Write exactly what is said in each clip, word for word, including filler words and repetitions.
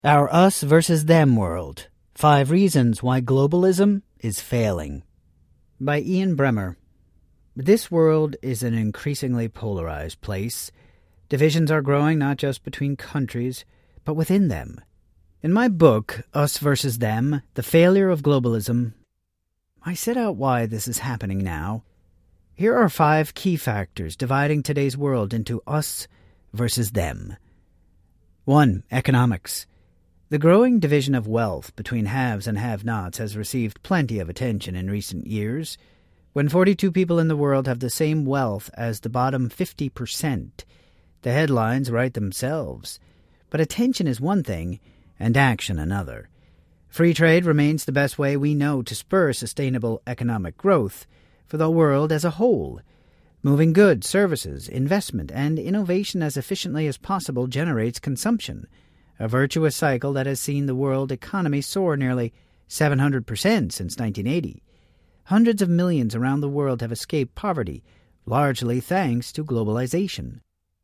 Our us versus them world. Five reasons why globalism is failing. By Ian Bremmer. This world is an increasingly polarized place. Divisions are growing not just between countries, but within them. In my book, Us versus Them, The Failure of Globalism, I set out why this is happening now. Here are five key factors dividing today's world into us versus them. One. Economics. The growing division of wealth between haves and have-nots has received plenty of attention in recent years. When forty-two people in the world have the same wealth as the bottom fifty percent, the headlines write themselves. But attention is one thing, and action another. Free trade remains the best way we know to spur sustainable economic growth for the world as a whole. Moving goods, services, investment, and innovation as efficiently as possible generates consumption, a virtuous cycle that has seen the world economy soar nearly seven hundred percent since nineteen eighty. Hundreds of millions around the world have escaped poverty, largely thanks to globalization.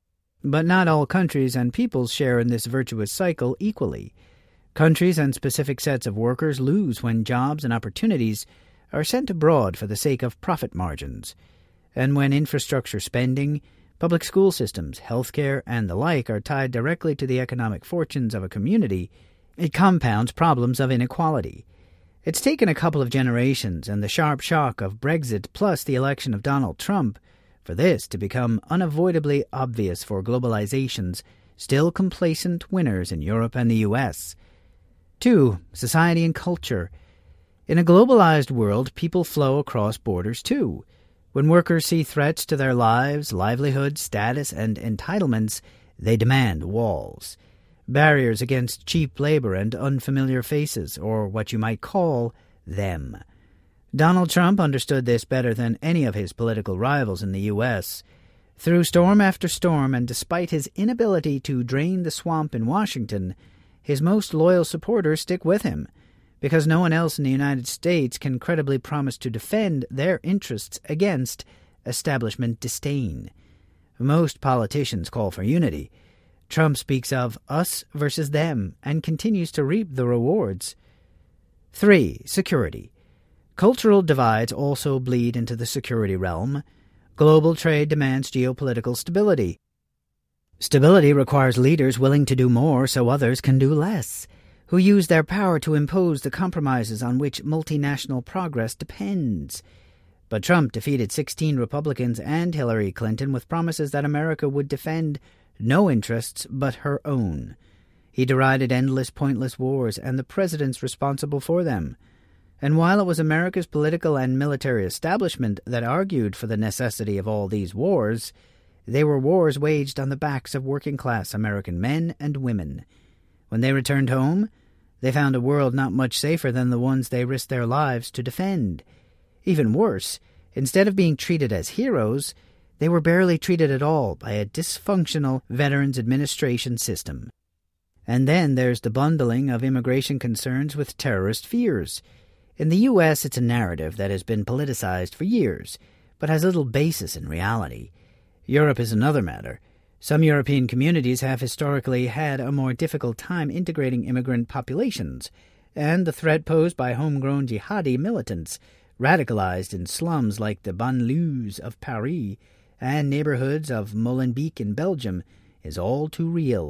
But not all countries and peoples share in this virtuous cycle equally. Countries and specific sets of workers lose when jobs and opportunities are sent abroad for the sake of profit margins, and when infrastructure spending, public school systems, healthcare, and the like are tied directly to the economic fortunes of a community, it compounds problems of inequality. It's taken a couple of generations and the sharp shock of Brexit plus the election of Donald Trump for this to become unavoidably obvious for globalization's still complacent winners in Europe and the U S. Two. Society and culture. In a globalized world, people flow across borders too. When workers see threats to their lives, livelihood, status, and entitlements, they demand walls. Barriers against cheap labor and unfamiliar faces, or what you might call them. Donald Trump understood this better than any of his political rivals in the U S. Through storm after storm, and despite his inability to drain the swamp in Washington, his most loyal supporters stick with him, because no one else in the United States can credibly promise to defend their interests against establishment disdain. Most politicians call for unity. Trump speaks of us versus them and continues to reap the rewards. Three. Security. Cultural divides also bleed into the security realm. Global trade demands geopolitical stability. Stability requires leaders willing to do more so others can do less, who use their power to impose the compromises on which multinational progress depends. But Trump defeated sixteen Republicans and Hillary Clinton with promises that America would defend no interests but her own. He derided endless pointless wars and the presidents responsible for them. And while it was America's political and military establishment that argued for the necessity of all these wars, they were wars waged on the backs of working-class American men and women. When they returned home, they found a world not much safer than the ones they risked their lives to defend. Even worse, instead of being treated as heroes, they were barely treated at all by a dysfunctional Veterans Administration system. And then there's the bundling of immigration concerns with terrorist fears. In the U S, it's a narrative that has been politicized for years, but has little basis in reality. Europe is another matter. Some European communities have historically had a more difficult time integrating immigrant populations, and the threat posed by homegrown jihadi militants, radicalized in slums like the banlieues of Paris and neighborhoods of Molenbeek in Belgium, is all too real.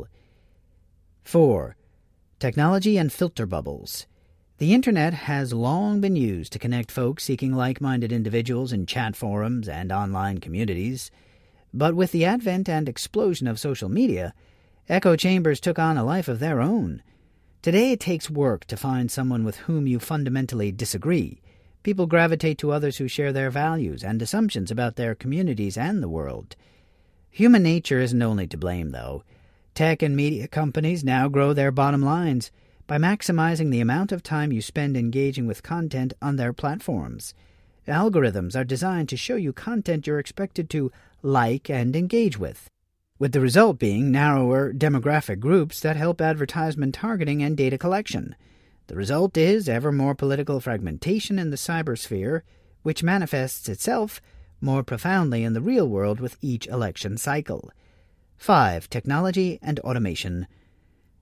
Four. Technology and filter bubbles. The Internet has long been used to connect folks seeking like-minded individuals in chat forums and online communities. But with the advent and explosion of social media, echo chambers took on a life of their own. Today it takes work to find someone with whom you fundamentally disagree. People gravitate to others who share their values and assumptions about their communities and the world. Human nature isn't only to blame, though. Tech and media companies now grow their bottom lines by maximizing the amount of time you spend engaging with content on their platforms. Algorithms are designed to show you content you're expected to like and engage with, with the result being narrower demographic groups that help advertisement targeting and data collection. The result is ever more political fragmentation in the cybersphere, which manifests itself more profoundly in the real world with each election cycle. Five. Technology and automation.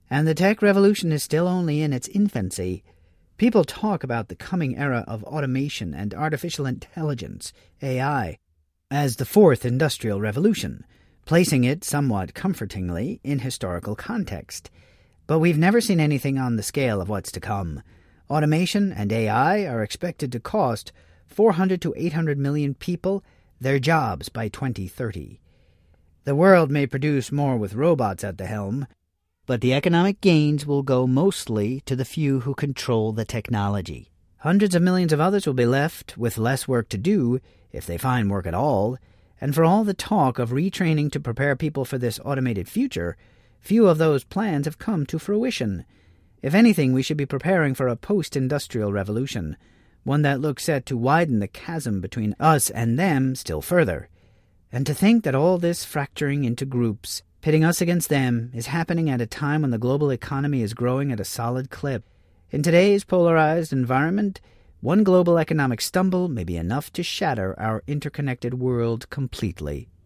And the tech revolution is still only in its infancy. People talk about the coming era of automation and artificial intelligence, A I, as the fourth industrial revolution, placing it somewhat comfortingly in historical context. But we've never seen anything on the scale of what's to come. Automation and A I are expected to cost four hundred to eight hundred million people their jobs by twenty thirty. The world may produce more with robots at the helm, but the economic gains will go mostly to the few who control the technology. Hundreds of millions of others will be left with less work to do, if they find work at all, and for all the talk of retraining to prepare people for this automated future, few of those plans have come to fruition. If anything, we should be preparing for a post-industrial revolution, one that looks set to widen the chasm between us and them still further. And to think that all this fracturing into groups, pitting us against them, is happening at a time when the global economy is growing at a solid clip. In today's polarized environment, one global economic stumble may be enough to shatter our interconnected world completely.